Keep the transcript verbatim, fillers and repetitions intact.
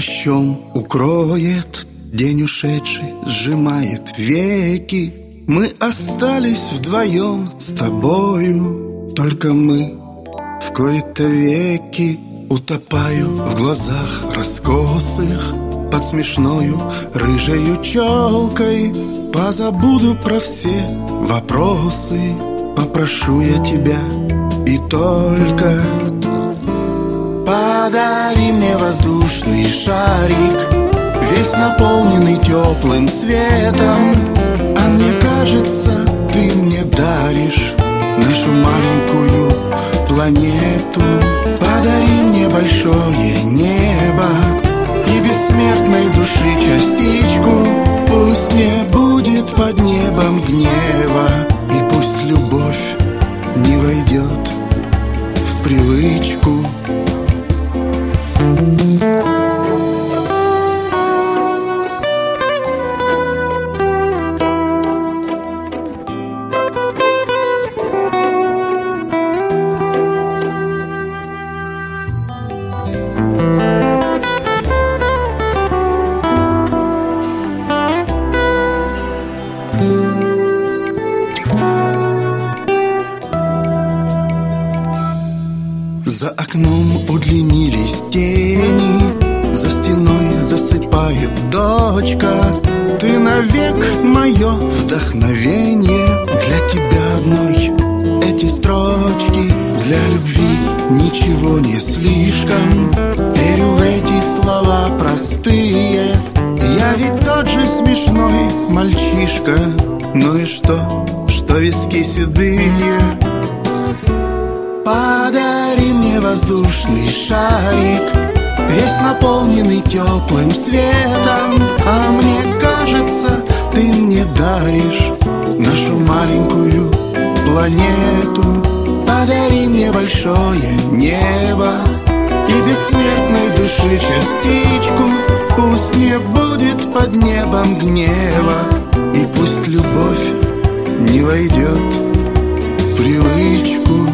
плащом укроет, день ушедший сжимает веки. Мы остались вдвоем с тобою, только мы в кои-то веки. Утопаю в глазах раскосых под смешною рыжею челкой. Позабуду про все вопросы, попрошу я тебя и только. Подари мне воздушный шарик, весь наполненный теплым светом. А мне кажется, ты мне даришь нашу маленькую планету. Подари мне большое небо и бессмертной души частичку. Пусть не будет под небом гнева, и пусть любовь не войдет в привычку. За окном удлинились тени, за стеной засыпает дочка. Ты навек мое вдохновение, для тебя одной эти строчки. Для любви ничего не слишком, верю в эти слова простые. Я ведь тот же смешной мальчишка, ну и что, что виски седые. Подари мне воздушный шарик, весь наполненный теплым светом. А мне кажется, ты мне даришь нашу маленькую планету. Подари мне большое небо и бессмертной души частичку. Пусть не будет под небом гнева, и пусть любовь не войдет в привычку.